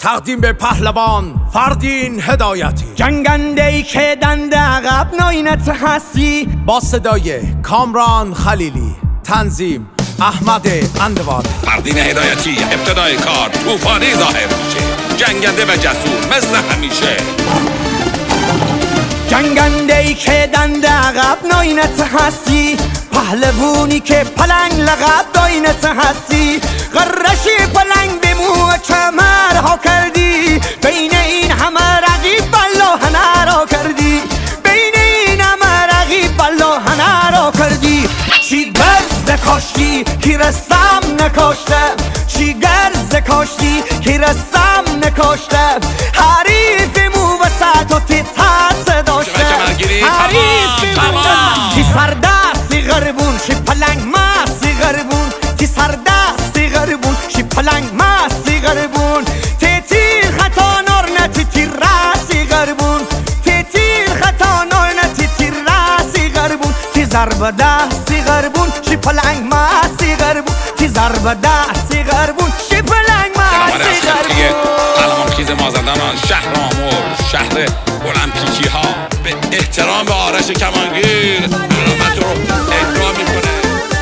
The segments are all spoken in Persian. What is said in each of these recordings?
تقدیم به پهلوان فردین هدایتی، جنگنده ای که دنده عقب ناینت هستی، با صدای کامران خلیلی، تنظیم احمد اندوادی. فردین هدایتی ابتدای کار طوفانی ظاهر میشه، جنگنده و جسور مثل همیشه. جنگنده ای که دنده عقب ناینت هستی، پهلوانی که پلنگ لقب داینت هستی، غرشی پلنگ به مو کمرها کردی، بین این همه رقیب بلا هنرها کردی، بین این همه رقیب بلا هنرها کردی. چی گرز کاشتی که رستم نکاشته، چی گرز کاشتی که رستم نکاشته، حریف مو وسط و ترس داشته، حریف کی سردستی غربون شی پلنگ مستی غربون، کی سردستی غربون شی پلنگ مستی غربون، تیر خطا نار نتی تیر راسی غربون، تیر خطا نار نتی تیر راسی غربون، کی ضرب دستی غربون شی پلنگ مستی غربون، کی ضرب دستی غربون شی پلنگ مستی غربون. قلمان خیز مازندران شهر آمور، شهر المپیکی ها، به احترام به آرش کمانگیر علامت رو اجرا میکنه.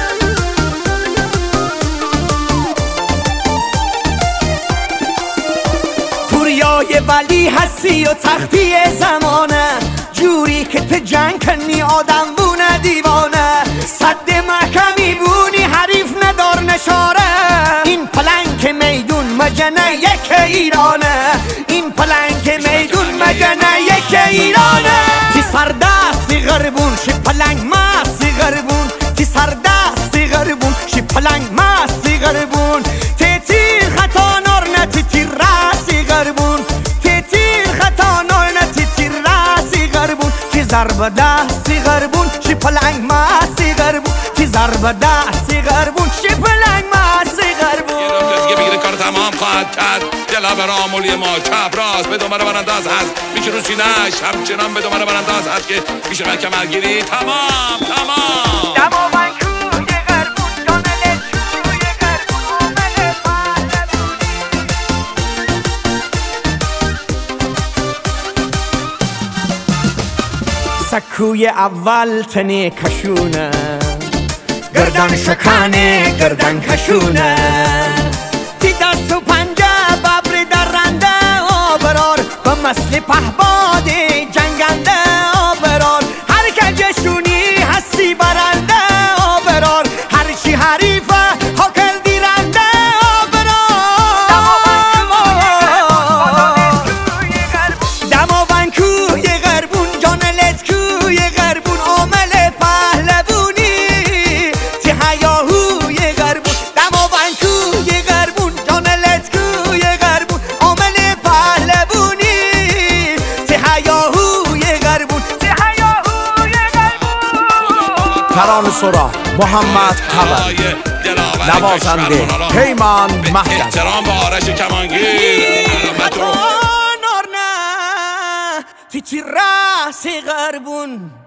پوریای ولی هستی و تختی زمانه، جوری که ته جنگ کنی آدم بونه دیوانه، صد محکمی بونی حریف ندار نشاره، این پلنگ میدون مجنه یک ایرانه، این پلنگ میدون مجنه یک ایرانه. تی سردستی غربون شی پلنگ مستی غربون، تی سردستی غربون شی پلنگ مستی غربون، تیر خطا نار نتی تیر راسی غربون، تیر خطا نار نتی تیر راسی غربون، تی ضرب دستی غربون شی پلنگ مستی غربون، تی ضرب دستی غربون شی پلنگ مستی غربون. دیگه بگیره کار تمام خواهد کرد، دلا بر آمولی ما چپ راست به دنبال برانداز هست، میشه رو سینه‌اش همچنان به دنبال برانداز هست که میشه من کمرگیری تمام. سکوی اول تنی کشونه، گردن شکانه گردن کشونه، تی دست و پنجه ببر درنده آبرار، و مثل پهباد جنگنده آبرار، هر که جشونی هستی برنده آبرار، هر چی حریفه حاکل دیرنده آبرار. دماوند کوی غربون جانلت کوی غربون، عامل پهلوونی تی هیاهوی غربون، دماوند کوی غربون جانلت کوی غربون، عامل پهلوونی تی هیاهوی غربون، تی هیاهوی غربون. ترانه سرا محمد خبری، نوازنده پیمان محکم. احترام به آرش کمانگیر علامت رو تی تیر راسی غربون.